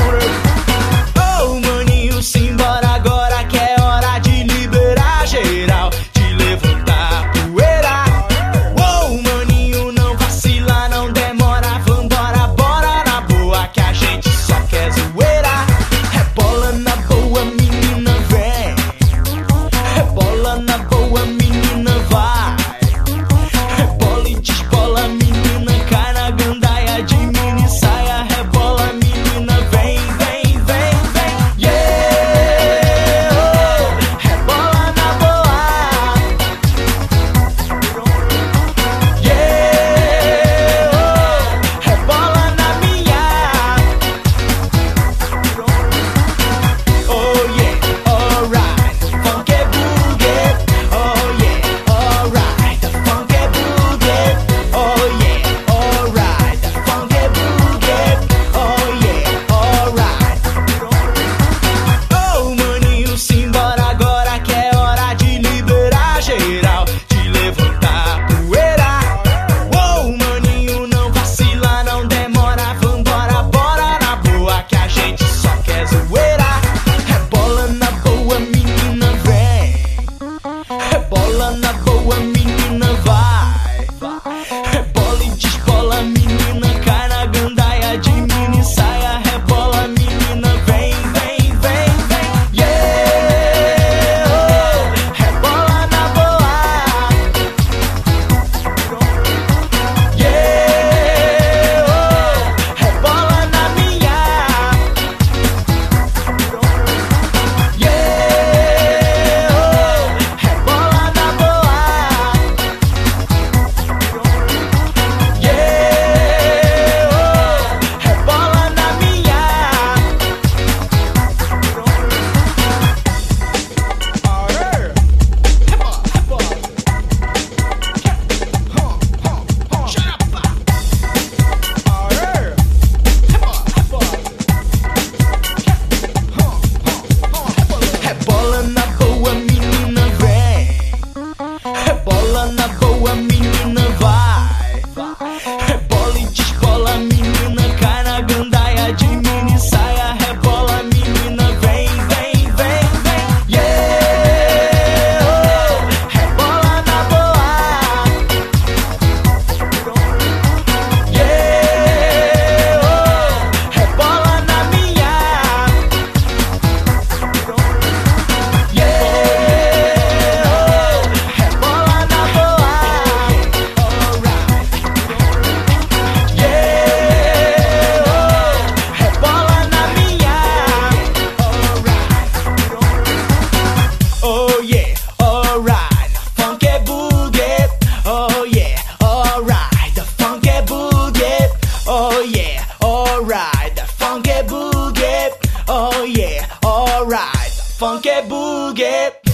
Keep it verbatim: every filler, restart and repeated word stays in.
Oh, maninho, simbora agora que é hora de liberar geral, de levantar a poeira. Oh, maninho, não vacila, não demora, vambora, bora na boa que a gente só quer zoeira. Rebola na boa, menina, vem. Rebola na boa, menina, vai. Rebola e desbola, menina, cai na gandaia de mini saia. Rebola, menina, vem, vem, vem, vem. Yeah! Oh, rebola na boa. Yeah! Oh, rebola na minha. Oh yeah, alright, funk é boogie. Oh yeah, alright, the funk é boogie. Oh yeah, alright, the funk é boogie. Oh yeah, alright. Oh, maninho, simbora agora que é hora de liberar geral, de levantar a poeira. Oh, maninho, não vacila, não demora, vambora, bora na boa que a gente só quer zoeira. Rebola na boa, menina, vem. Rebola na boa, menina, vai. Rebola e desbola, menina, cai na gandaia de mini saia. Rebola, menina, vem, vem, vem, vem. Yeah! Oh, rebola na boa. Yeah! Oh, rebola na minha. Yeah! Oh, rebola na boa. Yeah! Oh, rebola na minha. Rebola na boa, menina, vem. Rebola na boa, menina, vai. Rebola e desbola, menina, cai na gandaia de mini saia. Rebola, menina, vem, vem, vem, vem. Yeah! Oh, rebola na boa. Yeah! Oh, rebola na minha. Yeah! Oh, rebola na boa. Alright. Yeah! Oh, rebola na minha. Alright. Oh yeah, alright. Funk é boogie. Oh yeah, alright. The funk é boogie. Oh yeah, alright. The funk é boogie. Oh yeah, alright. The funk é boogie.